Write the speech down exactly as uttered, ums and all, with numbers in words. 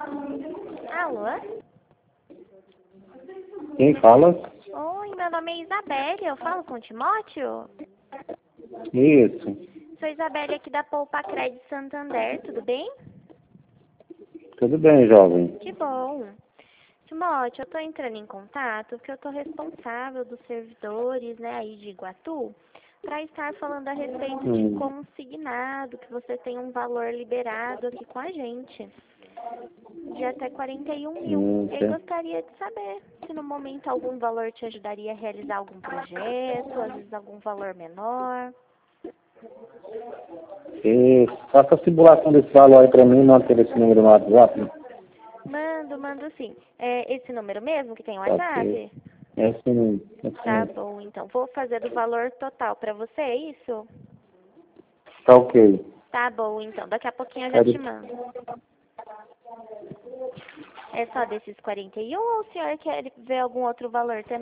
Alô? Quem fala? Oi, meu nome é Isabelle, eu falo com o Timóteo? Isso. Sou Isabelle aqui da Poupa Crédito Santander, tudo bem? Tudo bem, jovem? Que bom. Timóteo, eu tô entrando em contato porque eu tô responsável dos servidores, né, aí de Iguatu, para estar falando a respeito de Hum. consignado, que você tem um valor liberado aqui com a gente, de até quarenta e um mil. Hum, Eu sim. gostaria de saber se no momento algum valor te ajudaria a realizar algum projeto, às vezes algum valor menor. E faça a simulação desse valor aí pra mim e manda esse número no WhatsApp. Mando, mando sim. É esse número mesmo que tem o Pode ser. WhatsApp? É sim, é Tá sim. bom, então. Vou fazer do valor total pra você, é isso? Tá ok. Tá bom, então. Daqui a pouquinho eu já Pode. te mando. É só desses quarenta e um ou o senhor quer ver algum outro valor também?